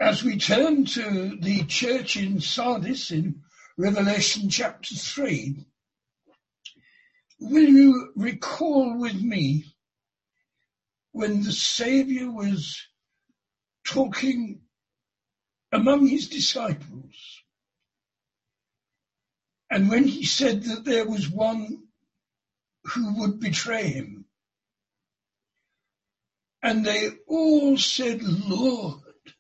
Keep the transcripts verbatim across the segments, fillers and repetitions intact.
As we turn to the church in Sardis in Revelation chapter three, will you recall with me when the Saviour was talking among his disciples, and when he said that there was one who would betray him, and they all said, "Lord,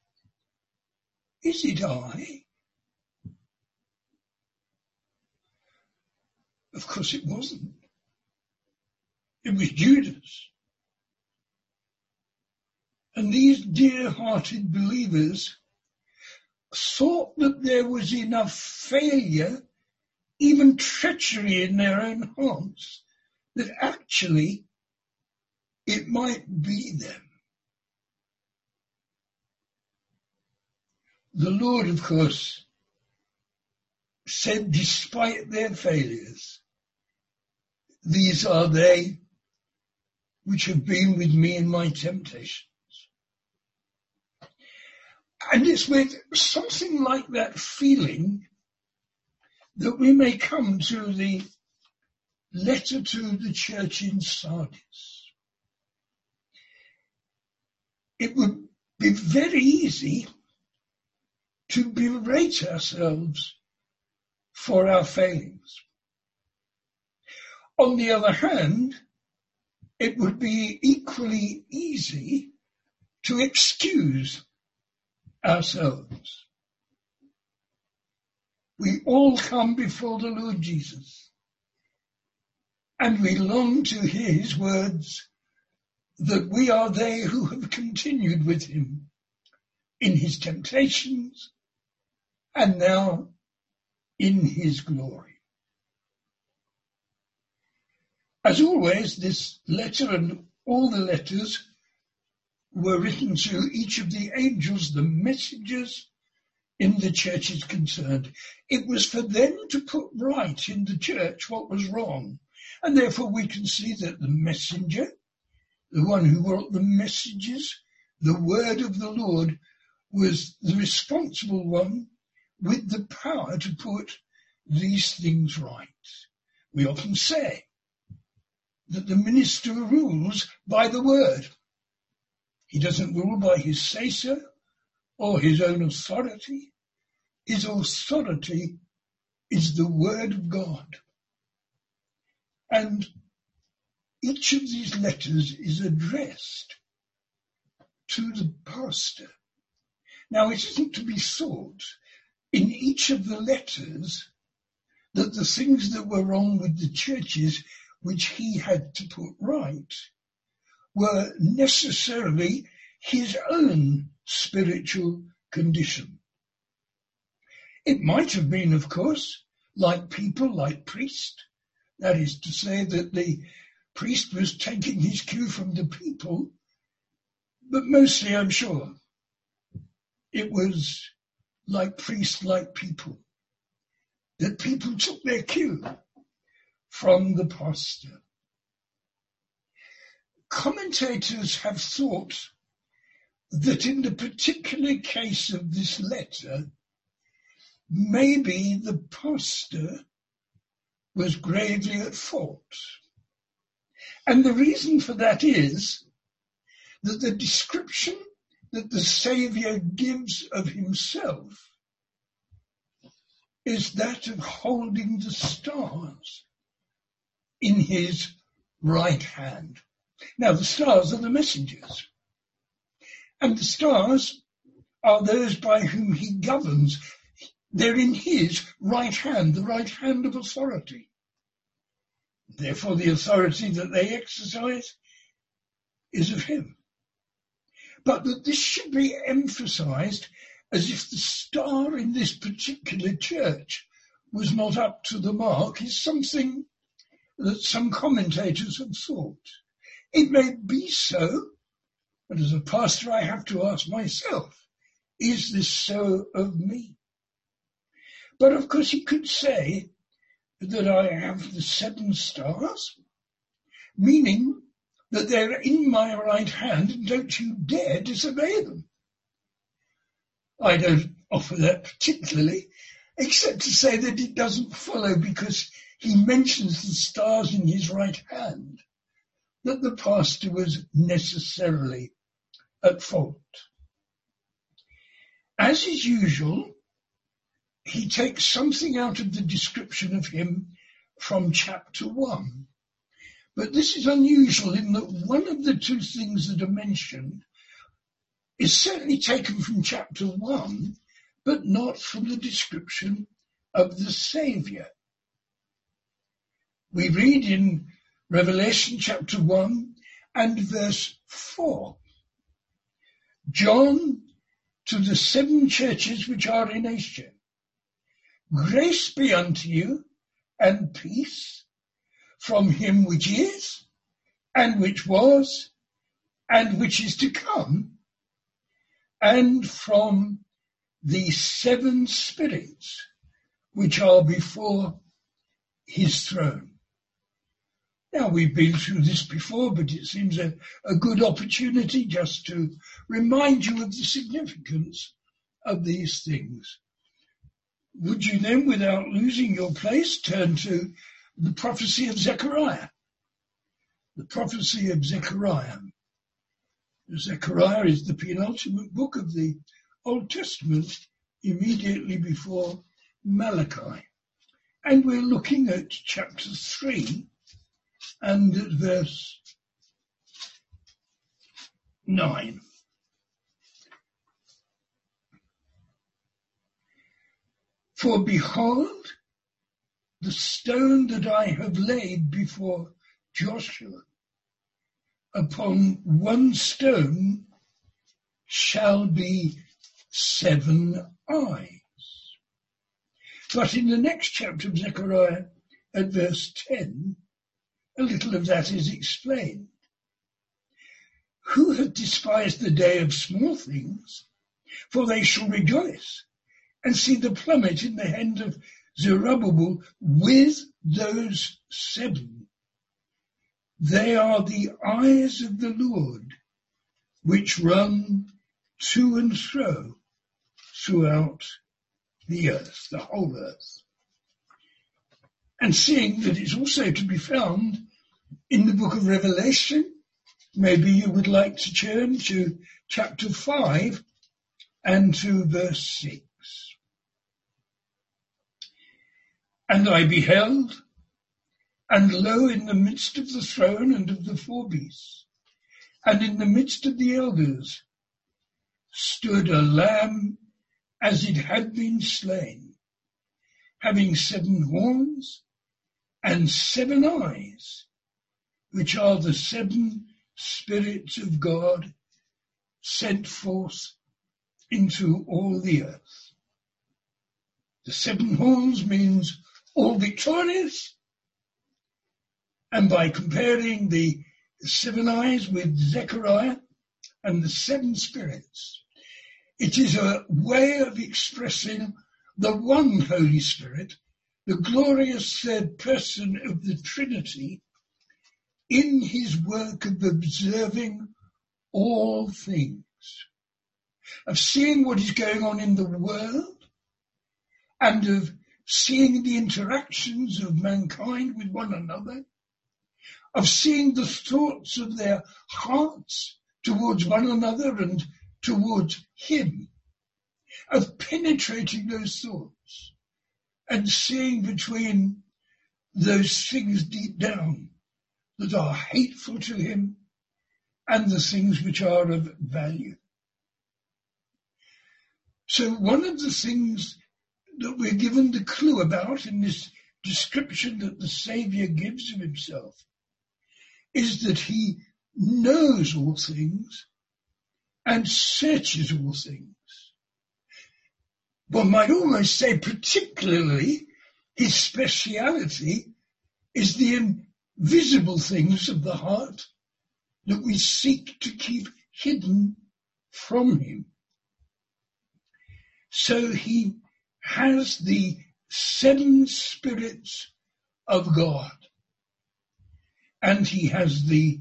is it I?" Of course it wasn't. It was Judas. And these dear-hearted believers thought that there was enough failure, even treachery in their own hearts, that actually it might be them. The Lord, of course, said, despite their failures, "These are they which have been with me in my temptations." And it's with something like that feeling that we may come to the letter to the church in Sardis. It would be very easy to berate ourselves for our failings. On the other hand, it would be equally easy to excuse ourselves. We all come before the Lord Jesus, and we long to hear his words that we are they who have continued with him in his temptations and now in his glory. As always, this letter and all the letters were written to each of the angels, the messengers in the churches concerned. It was for them to put right in the church what was wrong. And therefore we can see that the messenger, the one who brought the messages, the word of the Lord, was the responsible one with the power to put these things right. We often say that the minister rules by the word. He doesn't rule by his say-so or his own authority. His authority is the word of God. And each of these letters is addressed to the pastor. Now, it isn't to be thought in each of the letters that the things that were wrong with the churches which he had to put right were necessarily his own spiritual condition. It might have been, of course, like people, like priest. That is to say that the priest was taking his cue from the people, but mostly, I'm sure, it was like priest, like people, that people took their cue from the pastor. Commentators have thought that in the particular case of this letter, maybe the pastor was gravely at fault. And the reason for that is that the description that the Saviour gives of himself is that of holding the stars in his right hand. Now, the stars are the messengers, and the stars are those by whom he governs. They're in his right hand, the right hand of authority. Therefore, the authority that they exercise is of him. But that this should be emphasized as if the star in this particular church was not up to the mark is something that some commentators have thought. It may be so, but as a pastor I have to ask myself, is this so of me? But of course he could say that I have the seven stars, meaning that they're in my right hand and don't you dare disobey them. I don't offer that particularly, except to say that it doesn't follow because he mentions the stars in his right hand, that the pastor was necessarily at fault. As is usual, he takes something out of the description of him from chapter one. But this is unusual in that one of the two things that are mentioned is certainly taken from chapter one, but not from the description of the Saviour. We read in Revelation chapter one and verse four, John, to the seven churches which are in Asia, grace be unto you and peace from him which is, and which was, and which is to come, and from the seven spirits which are before his throne. Now, we've been through this before, but it seems a, a good opportunity just to remind you of the significance of these things. Would you then, without losing your place, turn to the prophecy of Zechariah? The prophecy of Zechariah. Zechariah is the penultimate book of the Old Testament, immediately before Malachi. And we're looking at chapter three and at verse nine. For behold, the stone that I have laid before Joshua, upon one stone shall be seven eyes. But in the next chapter of Zechariah, at verse ten, a little of that is explained. Who hath despised the day of small things? For they shall rejoice and see the plummet in the hand of Zerubbabel with those seven. They are the eyes of the Lord, which run to and fro throughout the earth, the whole earth. And seeing that it's also to be found in the book of Revelation, maybe you would like to turn to chapter five and to verse six. And I beheld, and lo, in the midst of the throne and of the four beasts, and in the midst of the elders, stood a lamb as it had been slain, having seven horns and seven eyes, which are the seven spirits of God sent forth into all the earth. The seven horns means all victorious, and by comparing the seven eyes with Zechariah and the seven spirits, it is a way of expressing the one Holy Spirit, the glorious third person of the Trinity, in his work of observing all things, of seeing what is going on in the world, and of seeing the interactions of mankind with one another, of seeing the thoughts of their hearts towards one another and towards him, of penetrating those thoughts and seeing between those things deep down that are hateful to him and the things which are of value. So one of the things that we're given the clue about in this description that the Saviour gives of himself is that he knows all things and searches all things. One might almost say particularly his speciality is the invisible things of the heart that we seek to keep hidden from him. So he has the seven spirits of God, and he has the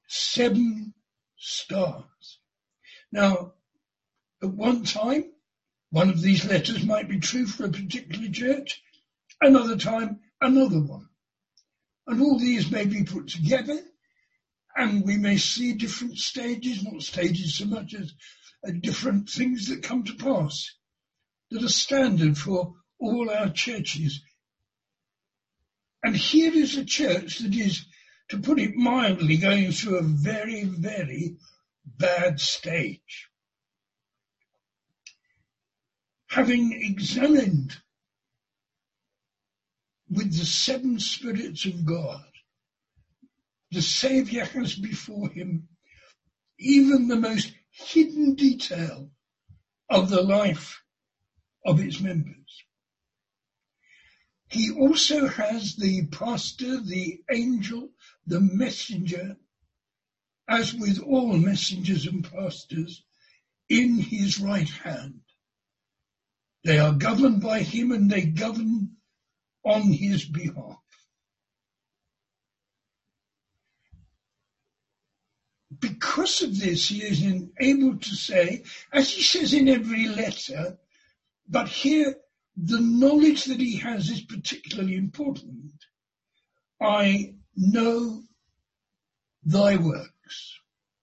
seven stars. Now, at one time, One of these letters might be true for a particular church, another time another one. And all these may be put together, and we may see different stages, not stages so much as uh, different things that come to pass, that are standard for all our churches. And here is a church that is, to put it mildly, going through a very, very bad stage. Having examined with the seven spirits of God, the Saviour has before him even the most hidden detail of the life of its members. He also has the pastor, the angel, the messenger, as with all messengers and pastors, in his right hand. They are governed by him and they govern on his behalf. Because of this, he is able to say, as he says in every letter, but here the knowledge that he has is particularly important. I know thy works.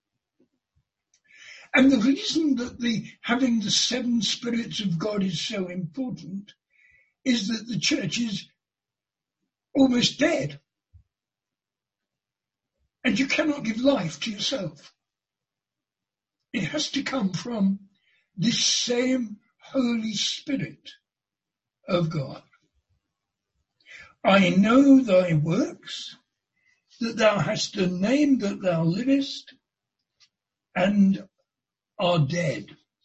And the reason that the having the seven spirits of God is so important is that the church is almost dead. And you cannot give life to yourself. It has to come from this same Holy Spirit of God. I know thy works, that thou hast a name, that thou livest, and are dead.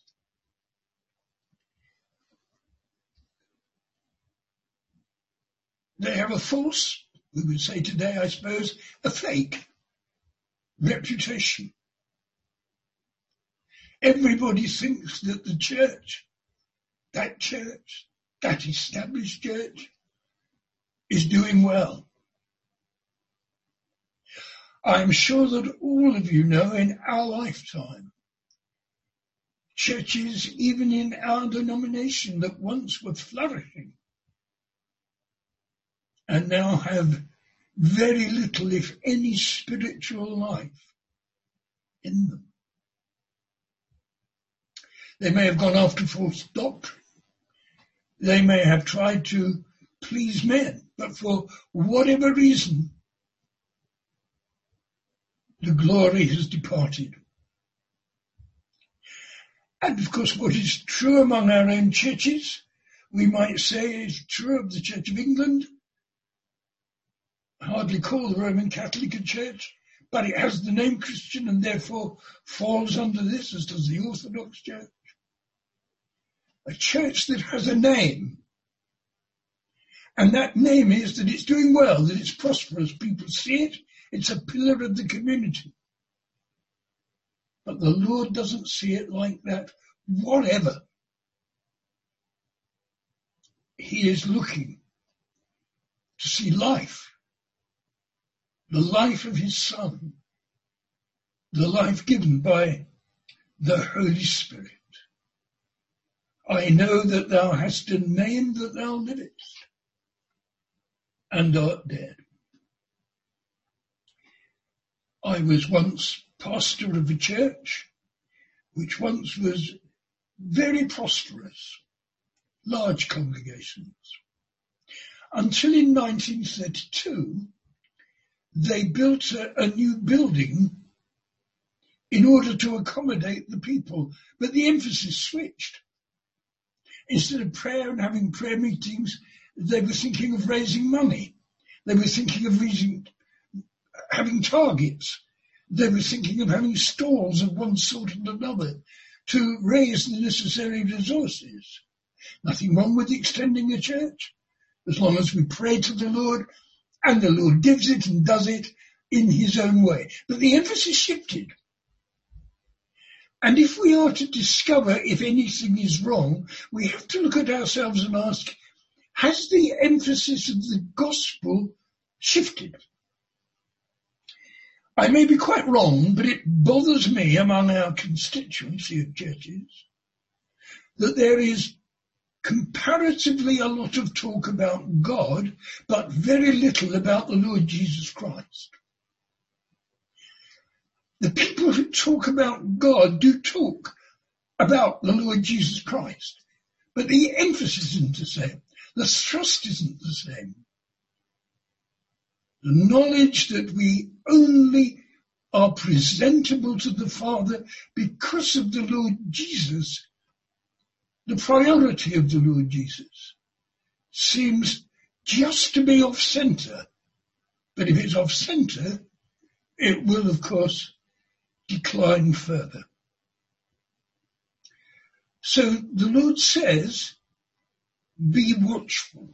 They have a false, we would say today, I suppose, a fake reputation. Everybody thinks that the church, that church, that established church, is doing well. I'm sure that all of you know in our lifetime, churches, even in our denomination, that once were flourishing and now have very little, if any, spiritual life in them. They may have gone after false doctrine. They may have tried to please men, but for whatever reason, the glory has departed. And of course, what is true among our own churches, we might say is true of the Church of England. Hardly call the Roman Catholic a church, but it has the name Christian and therefore falls under this, as does the Orthodox Church. A church that has a name, and that name is that it's doing well, that it's prosperous. People see it, it's a pillar of the community. But the Lord doesn't see it like that, whatever. He is looking to see life. The life of his Son, the life given by the Holy Spirit. I know that thou hast a name, that thou livest, and art dead. I was once pastor of a church, which once was very prosperous, large congregations, until in nineteen thirty-two, they built a, a new building in order to accommodate the people, but the emphasis switched. Instead of prayer and having prayer meetings, they were thinking of raising money. They were thinking of raising, having targets. They were thinking of having stalls of one sort and another to raise the necessary resources. Nothing wrong with extending a church, as long as we pray to the Lord, and the Lord gives it and does it in his own way. But the emphasis shifted. And if we are to discover if anything is wrong, we have to look at ourselves and ask, has the emphasis of the gospel shifted? I may be quite wrong, but it bothers me among our constituency of churches that there is comparatively a lot of talk about God, but very little about the Lord Jesus Christ. The people who talk about God do talk about the Lord Jesus Christ, but the emphasis isn't the same. The thrust isn't the same. The knowledge that we only are presentable to the Father because of the Lord Jesus, the priority of the Lord Jesus, seems just to be off centre. But if it's off centre, it will, of course, decline further. So the Lord says, be watchful.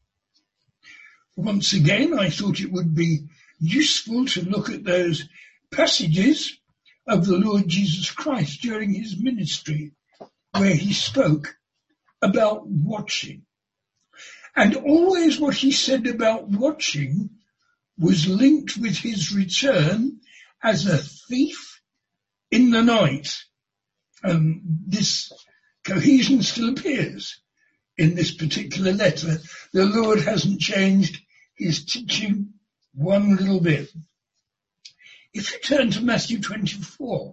Once again, I thought it would be useful to look at those passages of the Lord Jesus Christ during his ministry where he spoke about watching. And always what he said about watching was linked with his return as a thief in the night. Um, this cohesion still appears in this particular letter. The Lord hasn't changed his teaching one little bit. If you turn to Matthew twenty-four,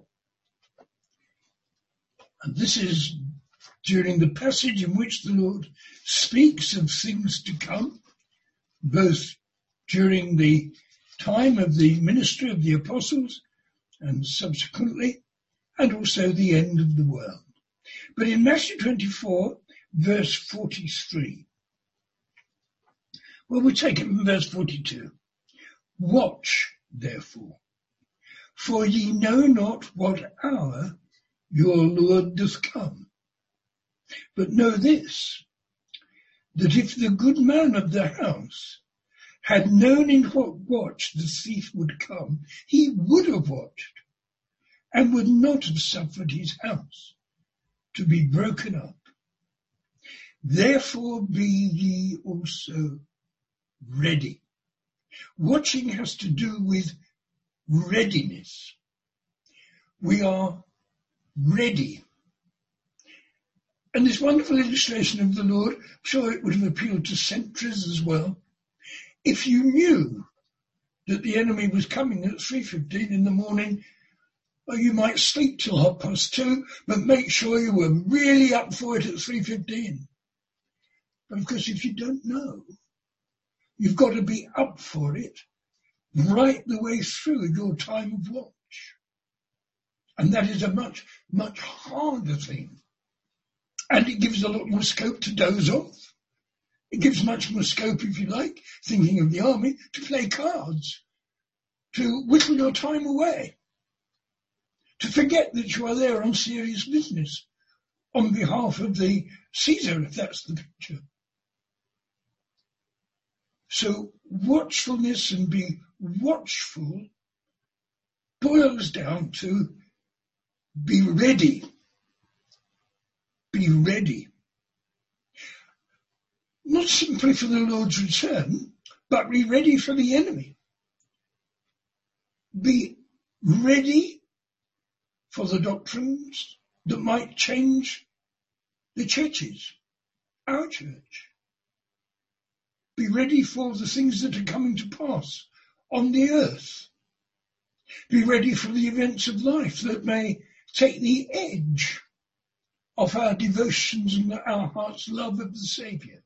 and this is during the passage in which the Lord speaks of things to come, both during the time of the ministry of the apostles and subsequently, and also the end of the world. But in Matthew twenty-four, verse forty-three, well, we take it from verse forty-two. Watch, therefore, for ye know not what hour your Lord doth come. But know this, that if the good man of the house had known in what watch the thief would come, he would have watched, and would not have suffered his house to be broken up. Therefore be ye also ready. Watching has to do with readiness. We are ready. And this wonderful illustration of the Lord, I'm sure it would have appealed to sentries as well. If you knew that the enemy was coming at three fifteen in the morning, well, you might sleep till half past two, but make sure you were really up for it at three fifteen. But of course, if you don't know, you've got to be up for it right the way through your time of watch. And that is a much, much harder thing. And it gives a lot more scope to doze off. It gives much more scope, if you like, thinking of the army, to play cards, to whittle your time away, to forget that you are there on serious business on behalf of the Caesar, if that's the picture. So watchfulness and be watchful boils down to be ready. Be ready. Not simply for the Lord's return, but be ready for the enemy. Be ready for the doctrines that might change the churches, our church. Be ready for the things that are coming to pass on the earth. Be ready for the events of life that may take the edge of our devotions and our heart's love of the Saviour.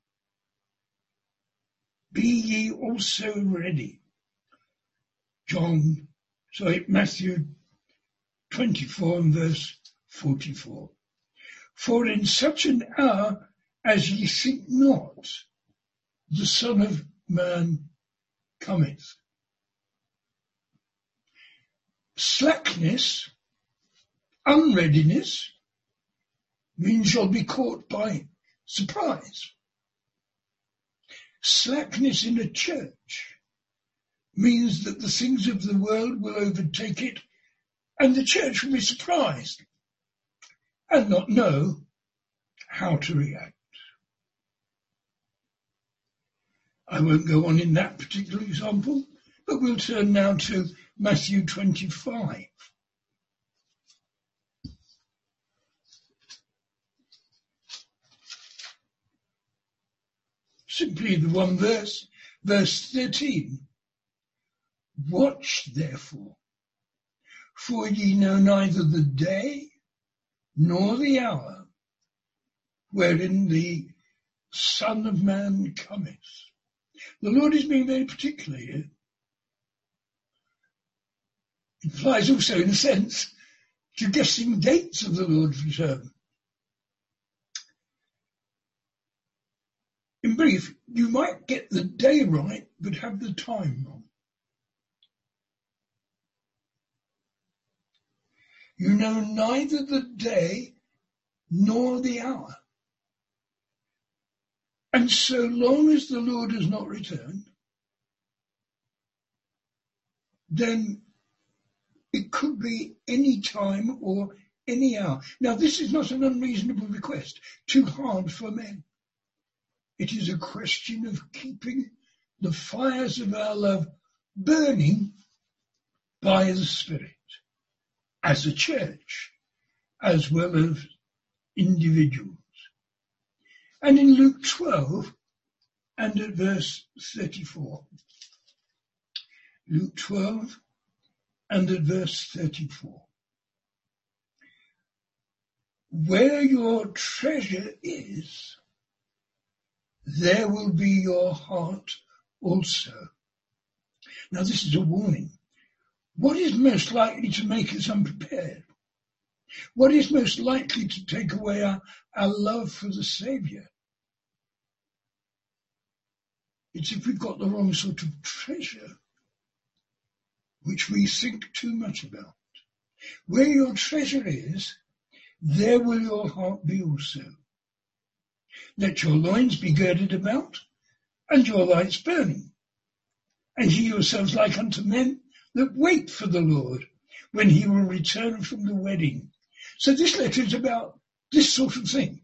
Be ye also ready. John, sorry, Matthew twenty-four and verse forty-four. For in such an hour as ye think not, the Son of Man cometh. Slackness, unreadiness, means you'll be caught by surprise. Slackness in a church means that the things of the world will overtake it and the church will be surprised and not know how to react. I won't go on in that particular example, but we'll turn now to Matthew twenty-five. simply the one verse, verse thirteen. Watch therefore, for ye know neither the day nor the hour wherein the Son of Man cometh. The Lord is being very particular here. It applies also, in a sense, to guessing dates of the Lord's return. In brief, you might get the day right, but have the time wrong. You know neither the day nor the hour. And so long as the Lord has not returned, then it could be any time or any hour. Now, this is not an unreasonable request, too hard for men. It is a question of keeping the fires of our love burning by the Spirit, as a church, as well as individuals. And in Luke twelve and at verse thirty-four, Luke twelve and at verse thirty-four, where your treasure is, there will be your heart also. Now this is a warning. What is most likely to make us unprepared? What is most likely to take away our, our love for the Saviour? It's if we've got the wrong sort of treasure, which we think too much about. Where your treasure is, there will your heart be also. Let your loins be girded about, and your lights burning. And ye yourselves like unto men that wait for the Lord, when he will return from the wedding. So this letter is about this sort of thing.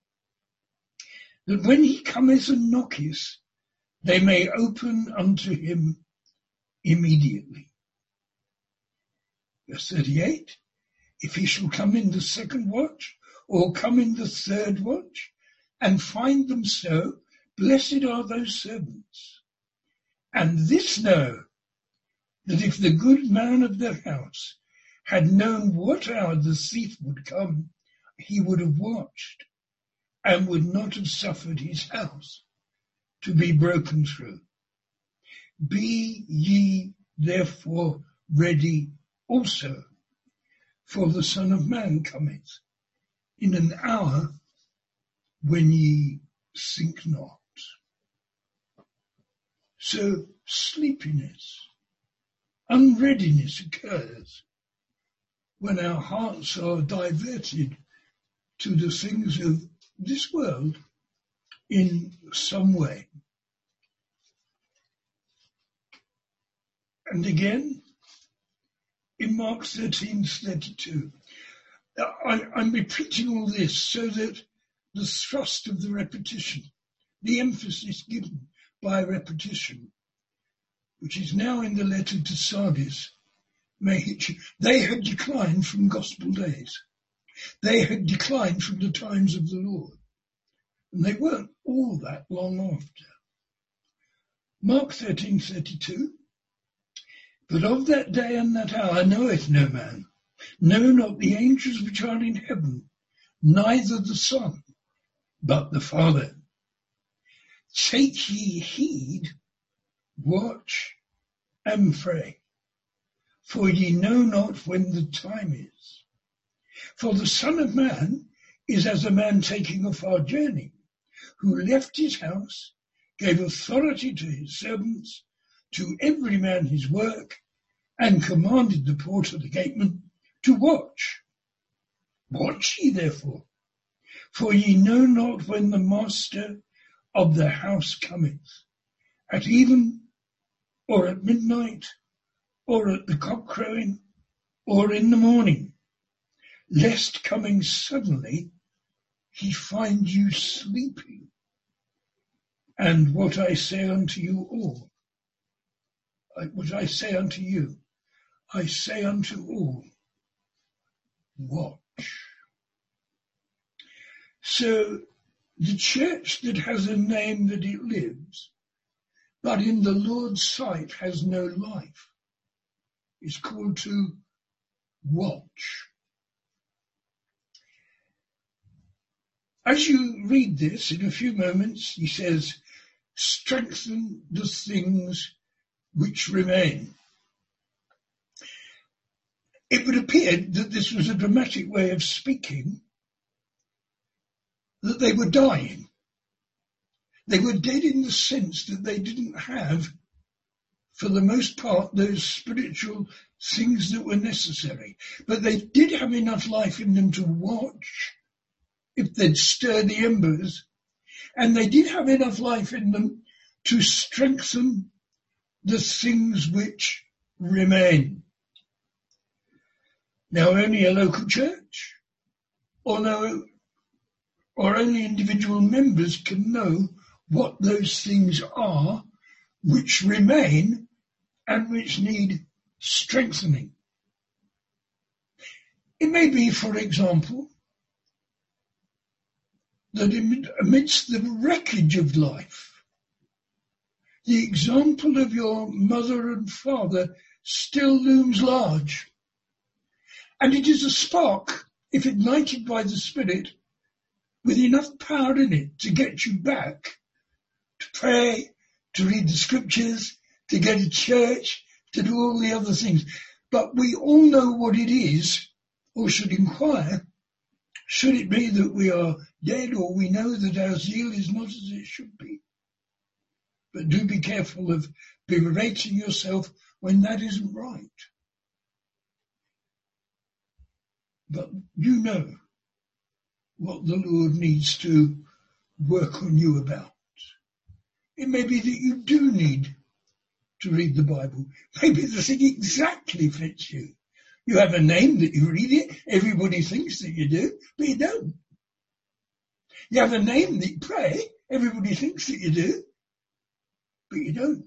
That when he cometh and knocketh, they may open unto him immediately. Verse thirty-eight, if he shall come in the second watch, or come in the third watch, and find them so, blessed are those servants. And this know, that if the good man of the house had known what hour the thief would come, he would have watched, and would not have suffered his house to be broken through. Be ye therefore ready also, for the Son of Man cometh in an hour when ye think not. So sleepiness, unreadiness occurs when our hearts are diverted to the things of this world in some way. And again, in Mark thirteen thirty-two, I, I'm repeating all this so that the thrust of the repetition, the emphasis given by repetition, which is now in the letter to Sardis, may hit you. They had declined from gospel days. They had declined from the times of the Lord. And they weren't all that long after. Mark thirteen thirty-two, but of that day and that hour knoweth no man, no, not the angels which are in heaven, neither the Son, but the Father. Take ye heed, watch and pray, for ye know not when the time is. For the Son of Man is as a man taking a far journey, who left his house, gave authority to his servants, to every man his work, and commanded the porter, the gateman, to watch. Watch ye therefore, for ye know not when the master of the house cometh, at even, or at midnight, or at the cock crowing, or in the morning, lest coming suddenly he find you sleeping. And what I say unto you all, what I say unto you, I say unto all, watch. So The church that has a name that it lives, but in the Lord's sight has no life, is called to watch. As you read this, in a few moments, he says, strengthen the things which remain. It would appear that this was a dramatic way of speaking, that they were dying. They were dead in the sense that they didn't have, for the most part, those spiritual things that were necessary. But they did have enough life in them to watch if they'd stir the embers, and they did have enough life in them to strengthen the things which remain. Now only a local church, or no, or only individual members can know what those things are which remain and which need strengthening. It may be, for example, that amidst the wreckage of life, the example of your mother and father still looms large. And it is a spark, if ignited by the Spirit, with enough power in it to get you back, to pray, to read the scriptures, to go to church, to do all the other things. But we all know what it is, or should inquire, should it be that we are dead, or we know that our zeal is not as it should be. But do be careful of berating yourself when that isn't right. But you know what the Lord needs to work on you about. It may be that you do need to read the Bible. Maybe the thing exactly fits you. You have a name that you read it. Everybody thinks that you do, but you don't. You have a name that you pray. Everybody thinks that you do, but you don't.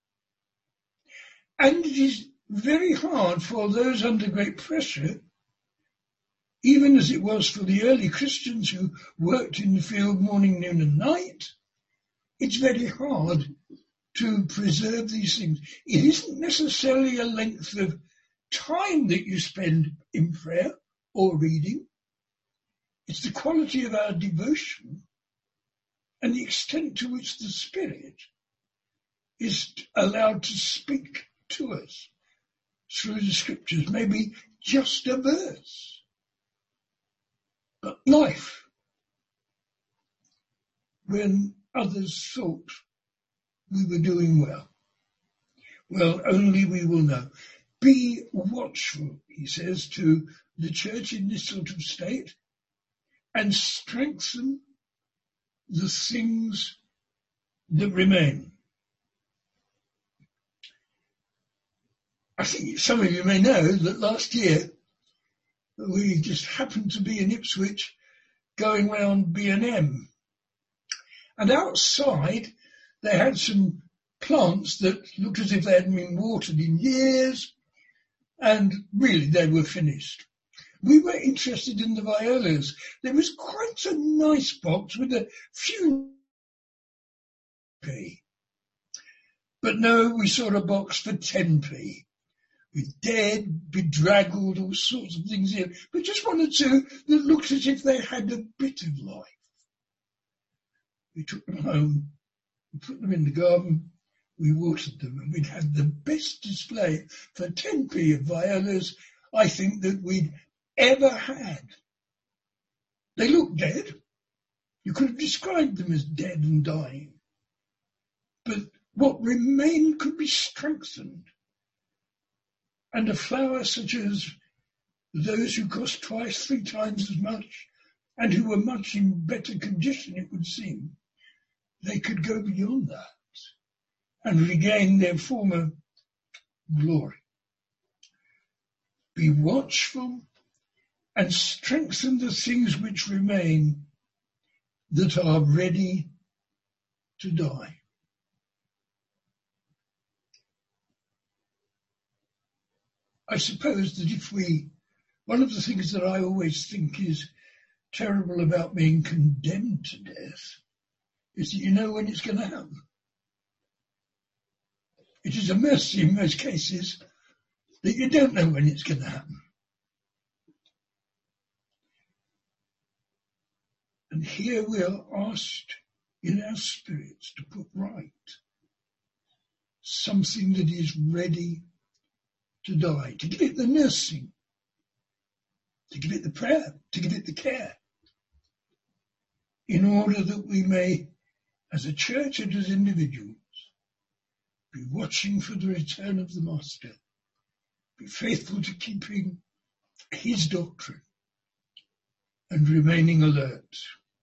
And it is very hard for those under great pressure, even as it was for the early Christians who worked in the field morning, noon and night. It's very hard to preserve these things. It isn't necessarily a length of time that you spend in prayer or reading. It's the quality of our devotion and the extent to which the Spirit is allowed to speak to us through the scriptures, maybe just a verse. But life, when others thought we were doing well, well, only we will know. Be watchful, he says, to the church in this sort of state, and strengthen the things that remain. I think some of you may know that last year we just happened to be in Ipswich going round B and M. And outside they had some plants that looked as if they hadn't been watered in years, and really they were finished. We were interested in the violas. There was quite a nice box with a few p. But no, we saw a box for ten p. With dead, bedraggled, all sorts of things here, but just one or two that looked as if they had a bit of life. We took them home, we put them in the garden, we watered them, and we'd had the best display for ten p of violas, I think, that we'd ever had. They looked dead. You could have described them as dead and dying. But what remained could be strengthened. And a flower such as those who cost twice, three times as much, and who were much in better condition, it would seem, they could go beyond that and regain their former glory. Be watchful and strengthen the things which remain that are ready to die. I suppose that if we, one of the things that I always think is terrible about being condemned to death is that you know when it's going to happen. It is a mercy in most cases that you don't know when it's going to happen. And here we are asked in our spirits to put right something that is ready to die, to give it the nursing, to give it the prayer, to give it the care, in order that we may, as a church and as individuals, be watching for the return of the Master, be faithful to keeping his doctrine, and remaining alert.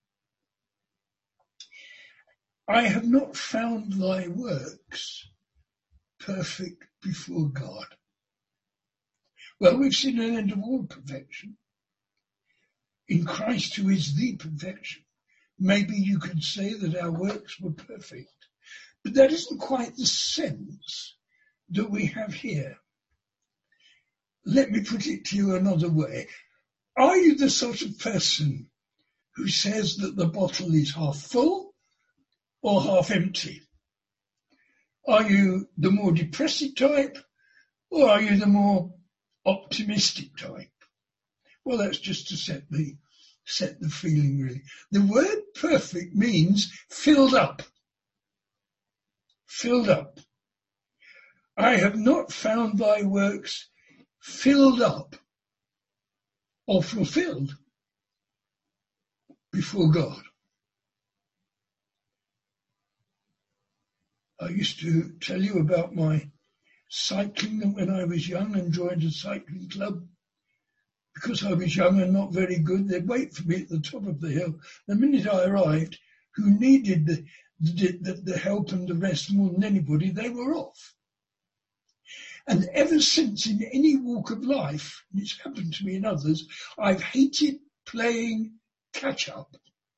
I have not found thy works perfect before God. Well, we've seen an end of all perfection in Christ, who is the perfection. Maybe you could say that our works were perfect, but that isn't quite the sense that we have here. Let me put it to you another way. Are you the sort of person who says that the bottle is half full or half empty? Are you the more depressive type, or are you the more optimistic type? Well, that's just to set the set the feeling, really. The word perfect means filled up. Filled up. I have not found thy works filled up or fulfilled before God. I used to tell you about my cycling when I was young and joined a cycling club. Because I was young and not very good, they'd wait for me at the top of the hill. The minute I arrived, who needed the, the, the help and the rest more than anybody, they were off. And ever since, in any walk of life, and it's happened to me in others, I've hated playing catch-up.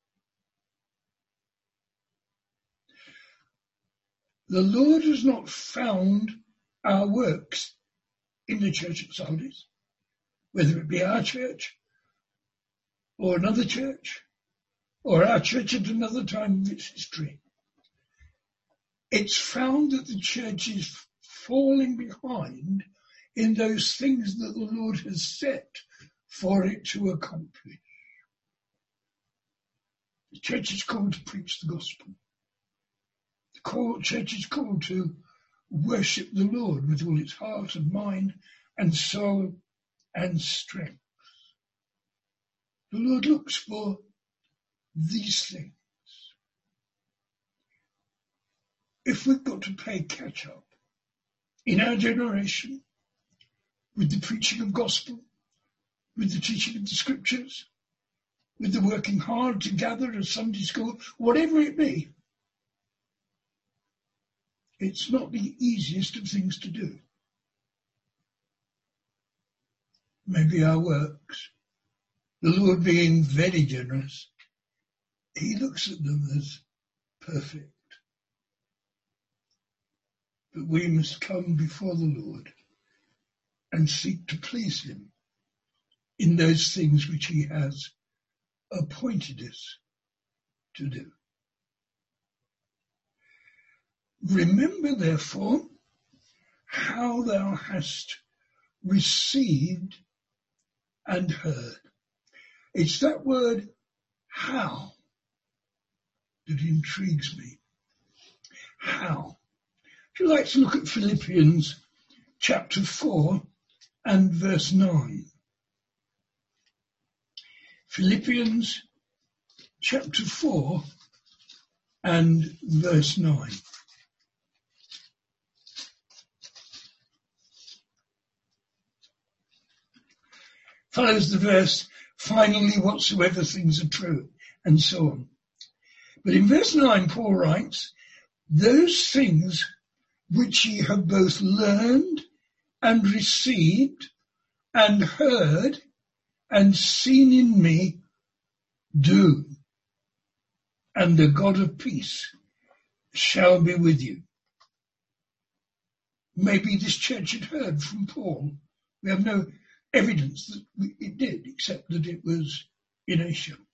The Lord has not found our works in the Church of Sardis, whether it be our church or another church or our church at another time of its history. It's found that the church is falling behind in those things that the Lord has set for it to accomplish. The church is called to preach the gospel. The church is called to worship the Lord with all its heart and mind and soul and strength. The Lord looks for these things. If we've got to play catch up in our generation with the preaching of gospel, with the teaching of the scriptures, with the working hard to gather at Sunday school, whatever it be, it's not the easiest of things to do. Maybe our works, the Lord being very generous, he looks at them as perfect. But we must come before the Lord and seek to please him in those things which he has appointed us to do. Remember, therefore, how thou hast received and heard. It's that word, how, that intrigues me. How. If you like to look at Philippians chapter four and verse nine. Philippians chapter four and verse nine. Follows the verse, finally, whatsoever things are true, and so on. But in verse nine, Paul writes, those things which ye have both learned and received and heard and seen in me, do, and the God of peace shall be with you. Maybe this church had heard from Paul. We have no evidence that it did, except that it was in Asia.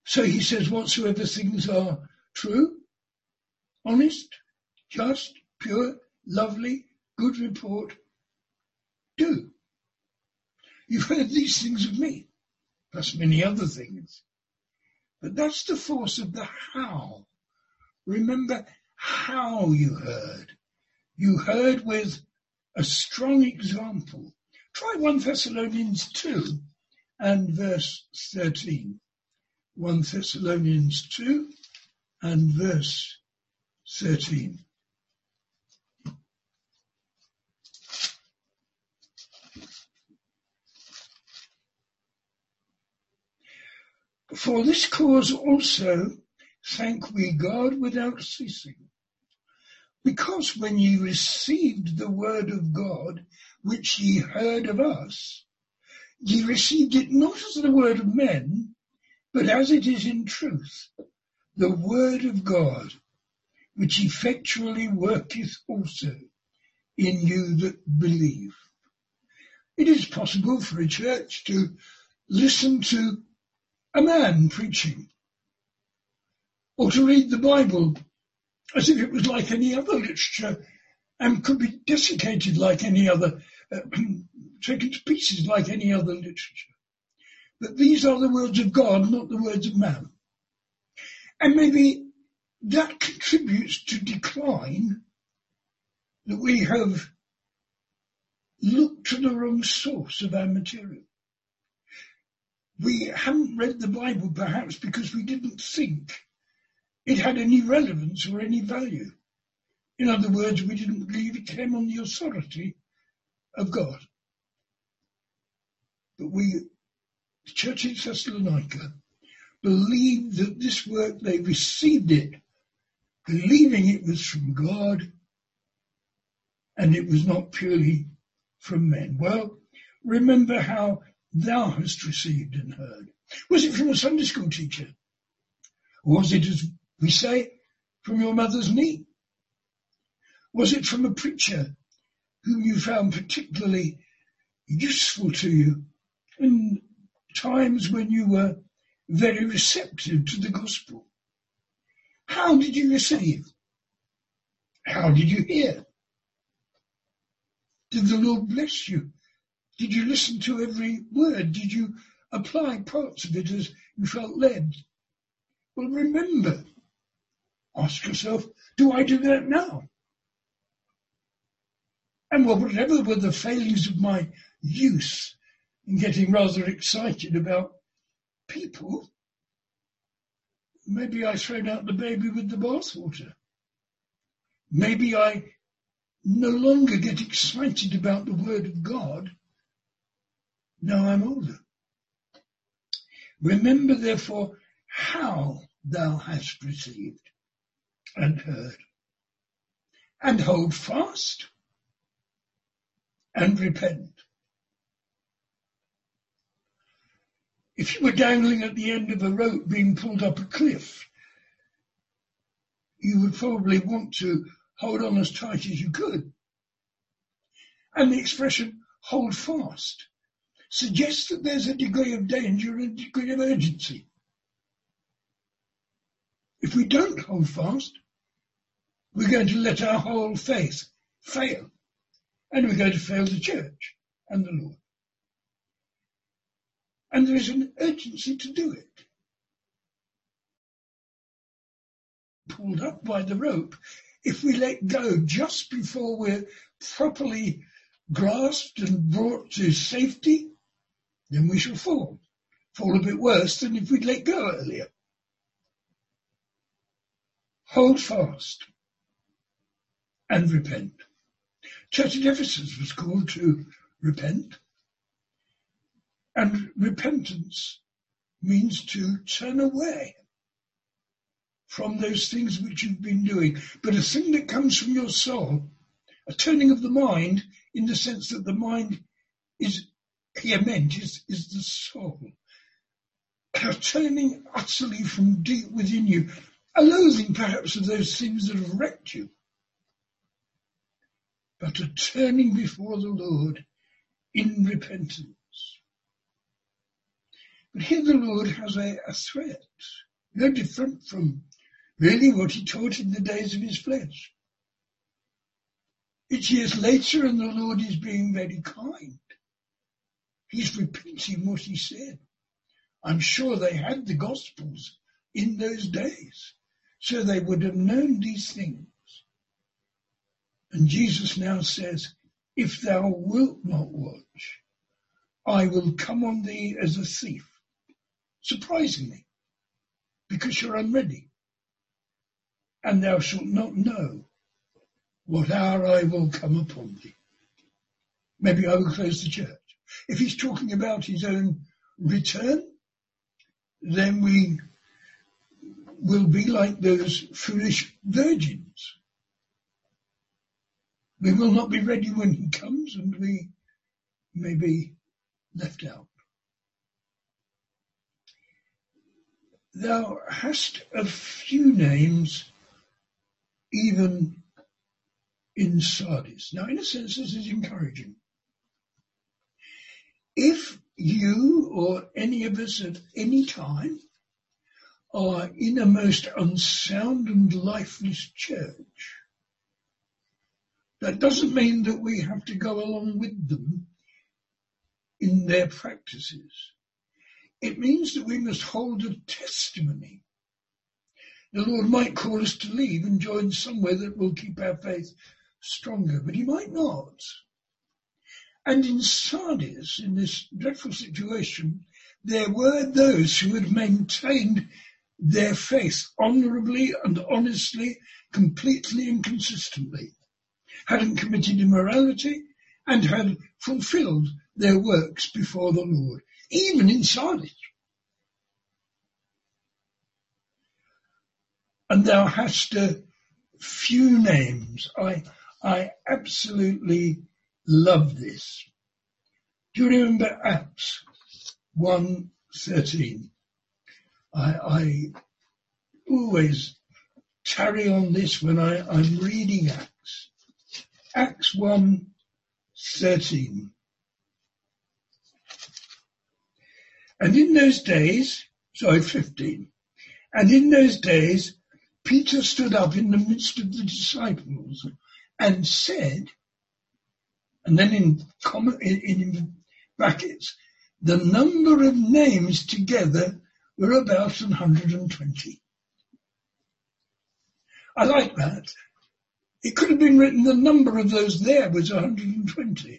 So he says, whatsoever things are true, honest, just, pure, lovely, good report, do. You've heard these things of me, plus many other things. But that's the force of the how. Remember how you heard. You heard with a strong example. Try First Thessalonians two and verse thirteen. First Thessalonians two and verse thirteen. For this cause also thank we God without ceasing, because when ye received the word of God, which ye heard of us, ye received it not as the word of men, but as it is in truth, the word of God, which effectually worketh also in you that believe. It is possible for a church to listen to a man preaching, or to read the Bible as if it was like any other literature and could be desiccated like any other, uh, taken to pieces like any other literature. But these are the words of God, not the words of man. And maybe that contributes to decline, that we have looked to the wrong source of our material. We haven't read the Bible perhaps because we didn't think it had any relevance or any value. In other words, we didn't believe it came on the authority of God. But we, the church in Thessalonica, believed that this work, they received it, believing it was from God and it was not purely from men. Well, remember how thou hast received and heard. Was it from a Sunday school teacher? Or was it, as we say, from your mother's knee? Was it from a preacher whom you found particularly useful to you in times when you were very receptive to the gospel? How did you receive? How did you hear? Did the Lord bless you? Did you listen to every word? Did you apply parts of it as you felt led? Well, remember, ask yourself, do I do that now? And well, whatever were the failings of my youth in getting rather excited about people, maybe I thrown out the baby with the bathwater. Maybe I no longer get excited about the word of God. Now I'm older. Remember, therefore, how thou hast received and heard, and hold fast and repent. If you were dangling at the end of a rope being pulled up a cliff, you would probably want to hold on as tight as you could. And the expression, hold fast, suggests that there's a degree of danger and a degree of urgency. If we don't hold fast, we're going to let our whole faith fail, and we're going to fail the church and the Lord. And there is an urgency to do it. Pulled up by the rope, if we let go just before we're properly grasped and brought to safety, then we shall fall. Fall a bit worse than if we'd let go earlier. Hold fast and repent. Church at Ephesus was called to repent. And repentance means to turn away from those things which you've been doing. But a thing that comes from your soul, a turning of the mind, in the sense that the mind is here meant, is, is the soul. A turning utterly from deep within you, a loathing perhaps of those things that have wrecked you, but a turning before the Lord in repentance. But here the Lord has a, a threat, no different from really what he taught in the days of his flesh. It's years later and the Lord is being very kind. He's repeating what he said. I'm sure they had the Gospels in those days, so they would have known these things. And Jesus now says, if thou wilt not watch, I will come on thee as a thief, surprisingly, because you're unready. And thou shalt not know what hour I will come upon thee. Maybe I will close the church. If he's talking about his own return, then we will be like those foolish virgins. We will not be ready when he comes, and we may be left out. Thou hast a few names even in Sardis. Now, in a sense, this is encouraging. If you or any of us at any time are in a most unsound and lifeless church, that doesn't mean that we have to go along with them in their practices. It means that we must hold a testimony. The Lord might call us to leave and join somewhere that will keep our faith stronger, but he might not. And in Sardis, in this dreadful situation, there were those who had maintained their faith honourably and honestly, completely and consistently, hadn't committed immorality, and had fulfilled their works before the Lord, even in Sardis. And thou hast a few names. I, I absolutely love this. Do you remember Acts one thirteen? I, I always tarry on this when I, I'm reading Acts. Acts one thirteen. And in those days, sorry, fifteen, and in those days, Peter stood up in the midst of the disciples and said, and then in, in, in brackets, the number of names together were about one hundred twenty. I like that. It could have been written the number of those there was one hundred twenty.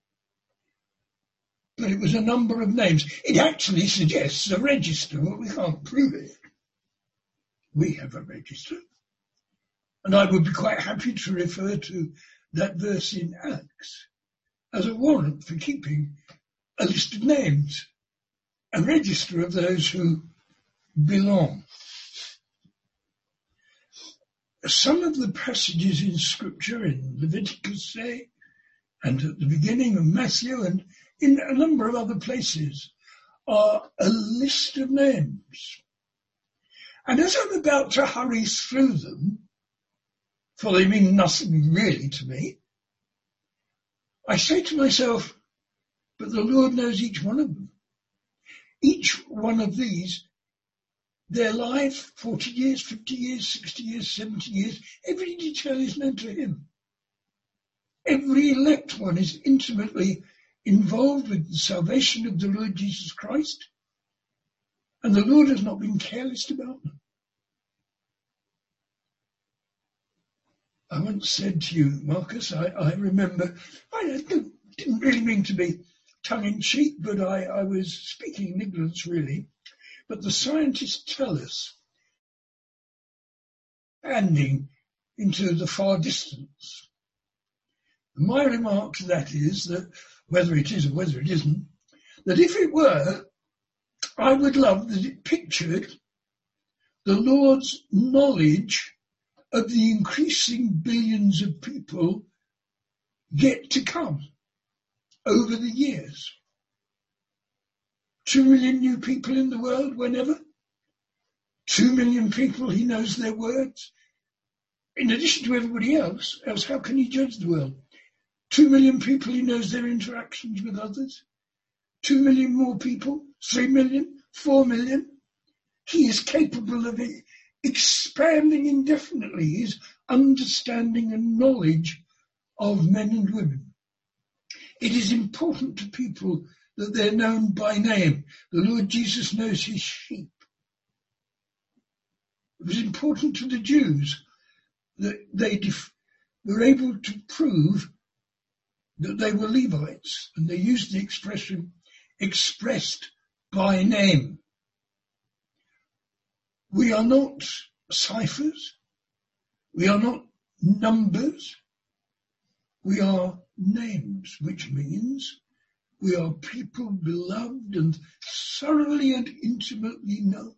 But it was a number of names. It actually suggests a register, but we can't prove it. We have a register. And I would be quite happy to refer to that verse in Acts as a warrant for keeping a list of names, a register of those who belong. Some of the passages in Scripture, in Leviticus, say, and at the beginning of Matthew, and in a number of other places, are a list of names. And as I'm about to hurry through them, for they mean nothing really to me, I say to myself, but the Lord knows each one of them. Each one of these, their life, forty years, fifty years, sixty years, seventy years, every detail is known to him. Every elect one is intimately involved with the salvation of the Lord Jesus Christ, and the Lord has not been careless about them. I once said to you, Marcus, I, I remember, I didn't really mean to be tongue-in-cheek, but I, I was speaking in ignorance, really. But the scientists tell us, expanding into the far distance. My remark to that is that, whether it is or whether it isn't, that if it were, I would love that it pictured the Lord's knowledge of the increasing billions of people yet to come over the years. Two million new people in the world whenever. Two million people, he knows their words. In addition to everybody else, else how can he judge the world? Two million people, he knows their interactions with others. Two million more people, three million, four million. He is capable of expanding indefinitely his understanding and knowledge of men and women. It is important to people that they're known by name. The Lord Jesus knows his sheep. It was important to the Jews that they def- were able to prove that they were Levites, and they used the expression expressed by name. We are not ciphers. We are not numbers. We are names, which means we are people beloved and thoroughly and intimately known.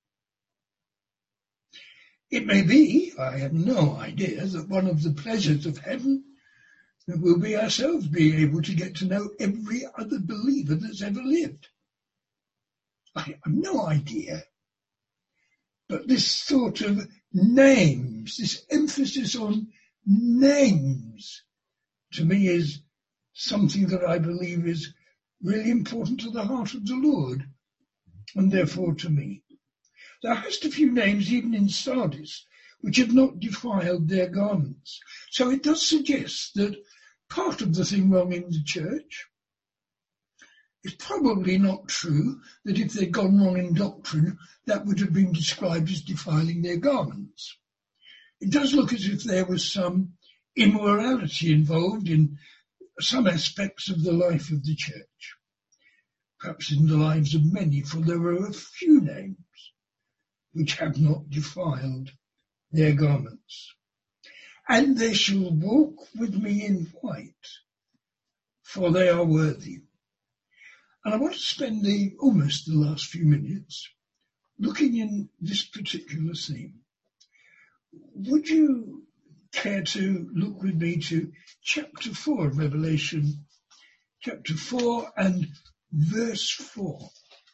It may be, I have no idea, that one of the pleasures of heaven will be ourselves being able to get to know every other believer that's ever lived. I have no idea. But this thought of names, this emphasis on names, to me is something that I believe is really important to the heart of the Lord, and therefore to me. Thou hast a few names even in Sardis, which have not defiled their garments. So it does suggest that part of the thing wrong in the church is probably not true, that if they'd gone wrong in doctrine, that would have been described as defiling their garments. It does look as if there was some immorality involved in some aspects of the life of the church, perhaps in the lives of many, for there are a few names which have not defiled their garments. And they shall walk with me in white, for they are worthy. And I want to spend the almost the last few minutes looking in this particular theme. Would you care to look with me to chapter four of Revelation, chapter four and verse four?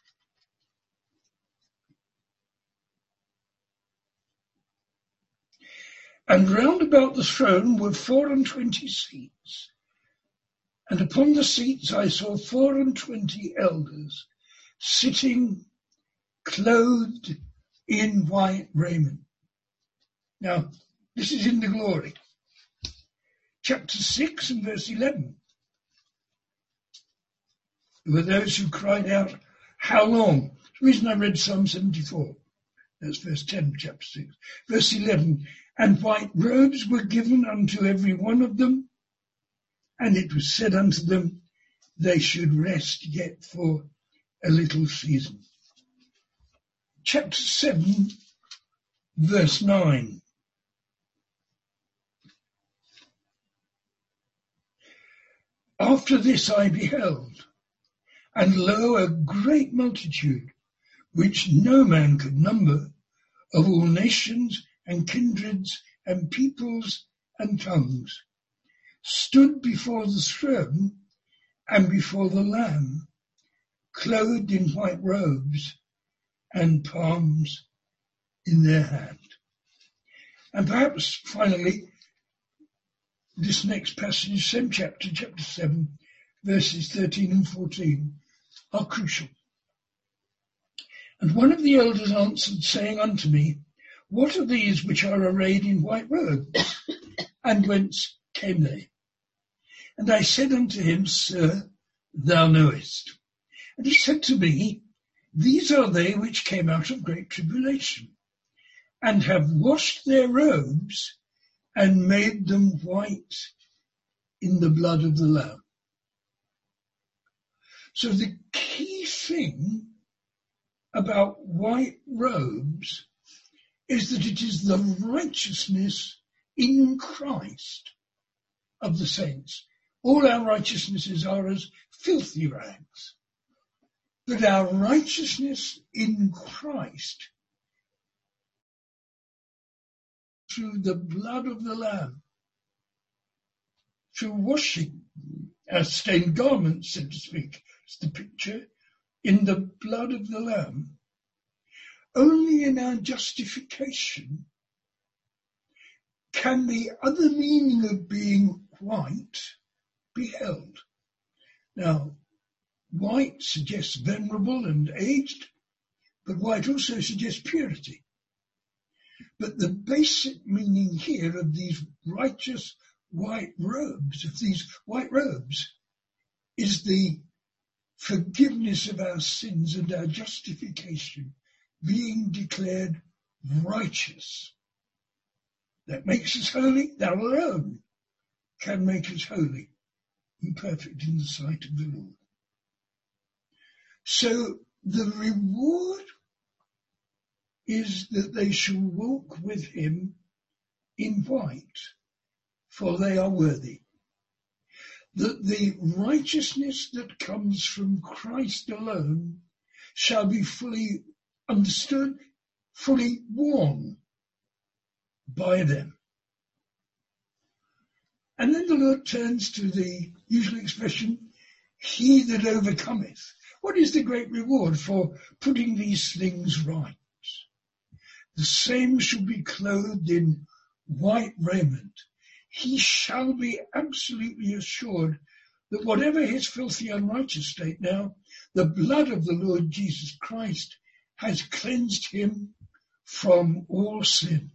And round about the throne were four and twenty seats, and upon the seats I saw four and twenty elders sitting clothed in white raiment. Now, this is in the glory. Chapter six and verse eleven. There were those who cried out, how long? The reason I read Psalm seventy-four. That's verse ten of chapter six. Verse eleven. And white robes were given unto every one of them, and it was said unto them, they should rest yet for a little season. Chapter seven, verse nine. After this I beheld, and lo, a great multitude, which no man could number, of all nations and kindreds and peoples and tongues, stood before the throne and before the Lamb, clothed in white robes and palms in their hand. And perhaps finally, this next passage, same chapter, chapter seven, verses thirteen and fourteen, are crucial. And one of the elders answered, saying unto me, what are these which are arrayed in white robes? And whence came they? And I said unto him, Sir, thou knowest. And he said to me, these are they which came out of great tribulation, and have washed their robes, and made them white in the blood of the Lamb. So the key thing about white robes is that it is the righteousness in Christ of the saints. All our righteousnesses are as filthy rags, but our righteousness in Christ through the blood of the Lamb, through washing our stained garments, so to speak, is the picture, in the blood of the Lamb. Only in our justification can the other meaning of being white be held. Now, white suggests venerable and aged, but white also suggests purity. But the basic meaning here of these righteous white robes, of these white robes, is the forgiveness of our sins and our justification, being declared righteous. That makes us holy. That alone can make us holy and perfect in the sight of the Lord. So the reward is that they shall walk with him in white, for they are worthy. That the righteousness that comes from Christ alone shall be fully understood, fully worn by them. And then the Lord turns to the usual expression, he that overcometh. What is the great reward for putting these things right? The same shall be clothed in white raiment. He shall be absolutely assured that whatever his filthy unrighteous state now, the blood of the Lord Jesus Christ has cleansed him from all sin.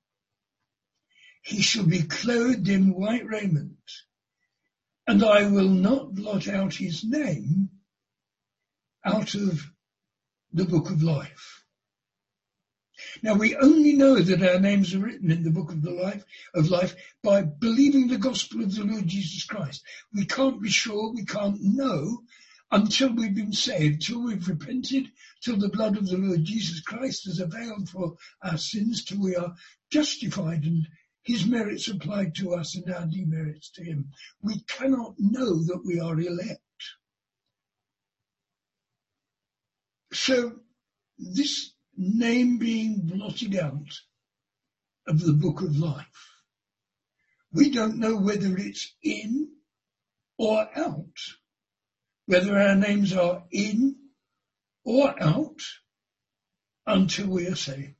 He shall be clothed in white raiment, and I will not blot out his name out of the book of life. Now we only know that our names are written in the book of the life of life by believing the gospel of the Lord Jesus Christ. We can't be sure, we can't know until we've been saved, till we've repented, till the blood of the Lord Jesus Christ has availed for our sins, till we are justified and his merits applied to us and our demerits to him. We cannot know that we are elect. So this name being blotted out of the book of life, we don't know whether it's in or out, whether our names are in or out until we are saved.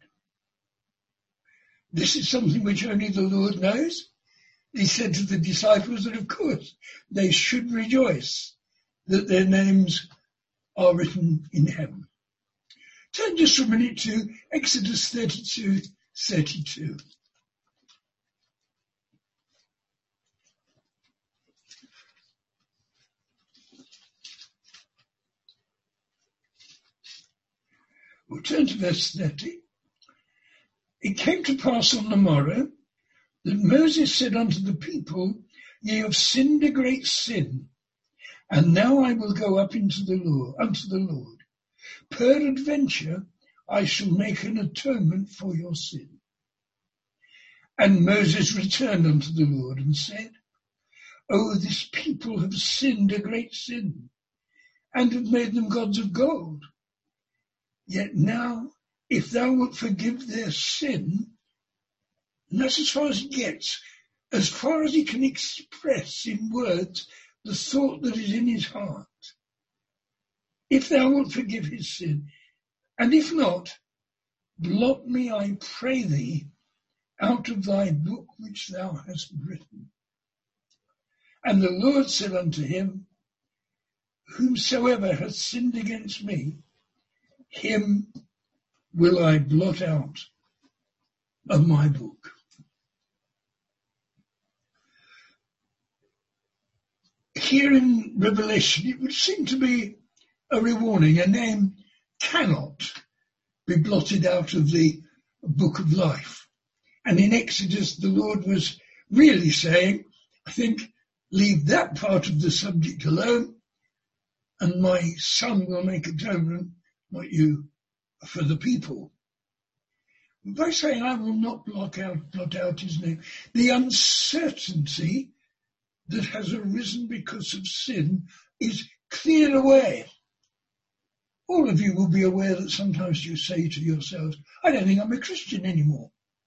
This is something which only the Lord knows. He said to the disciples that, of course, they should rejoice that their names are written in heaven. Turn just for a minute to Exodus thirty-two, thirty-two. We'll turn to verse thirty. It came to pass on the morrow that Moses said unto the people, Ye have sinned a great sin, and now I will go up into the Lord, unto the Lord. Peradventure I shall make an atonement for your sin. And Moses returned unto the Lord and said, O this people have sinned a great sin, and have made them gods of gold. Yet now, if thou wilt forgive their sin, and that's as far as it gets, as far as he can express in words the thought that is in his heart. If thou wilt forgive his sin, and if not, blot me, I pray thee, out of thy book which thou hast written. And the Lord said unto him, Whomsoever hath sinned against me, him will I blot out of my book. Here in Revelation, it would seem to be a rewarning. A name cannot be blotted out of the book of life. And in Exodus, the Lord was really saying, I think, leave that part of the subject alone, and my son will make atonement, not you, for the people. By saying, I will not blot out, blot out his name, the uncertainty that has arisen because of sin is cleared away. All of you will be aware that sometimes you say to yourselves, I don't think I'm a Christian anymore.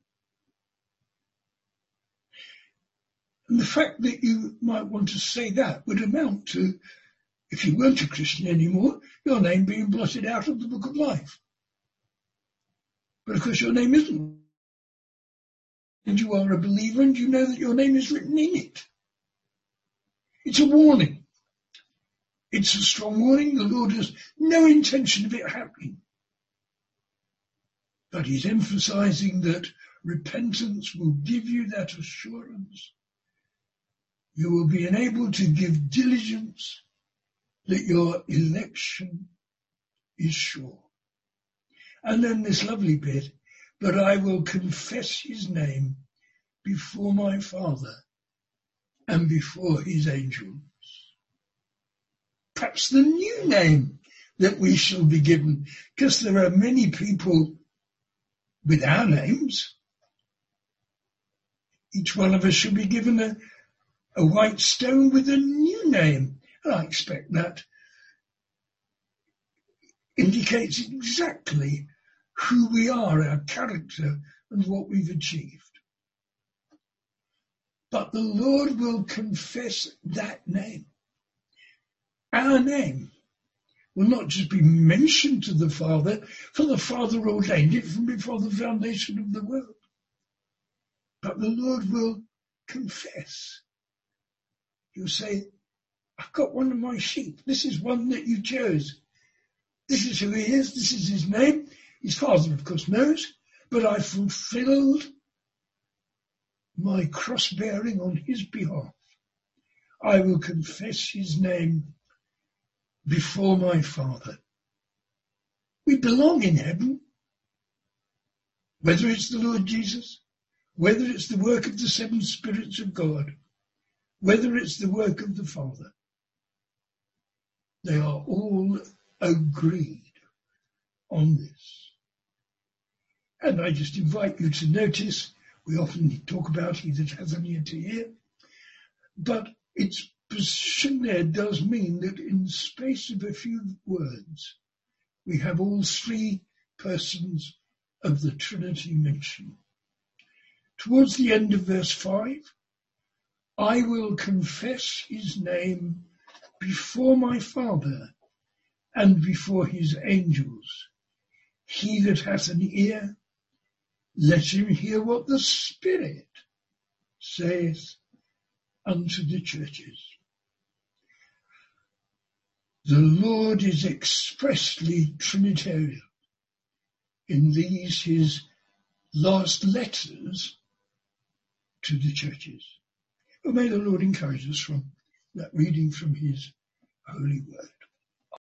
And the fact that you might want to say that would amount to, if you weren't a Christian anymore, your name being blotted out of the book of life. But of course your name isn't. And you are a believer and you know that your name is written in it. It's a warning. It's a strong warning. The Lord has no intention of it happening. But he's emphasizing that repentance will give you that assurance. You will be enabled to give diligence that your election is sure. And then this lovely bit, but I will confess his name before my Father and before his angels. Perhaps the new name that we shall be given, because there are many people with our names. Each one of us should be given a, a white stone with a new name. And I expect that indicates exactly who we are, our character, and what we've achieved. But the Lord will confess that name. Our name will not just be mentioned to the Father, for the Father ordained it from before the foundation of the world. But the Lord will confess. He'll say, I've got one of my sheep. This is one that you chose. This is who he is. This is his name. His Father, of course, knows. But I fulfilled my cross-bearing on his behalf. I will confess his name before my Father. We belong in heaven. Whether it's the Lord Jesus, whether it's the work of the seven spirits of God, whether it's the work of the Father, they are all agreed on this. And I just invite you to notice, we often talk about he that has an ear to hear, but its position there does mean that in the space of a few words, we have all three persons of the Trinity mentioned. Towards the end of verse five, I will confess his name before my Father and before his angels. He that hath an ear, let him hear what the Spirit saith unto the churches. The Lord is expressly Trinitarian in these his last letters to the churches. Well, may the Lord encourage us from that reading from his holy word.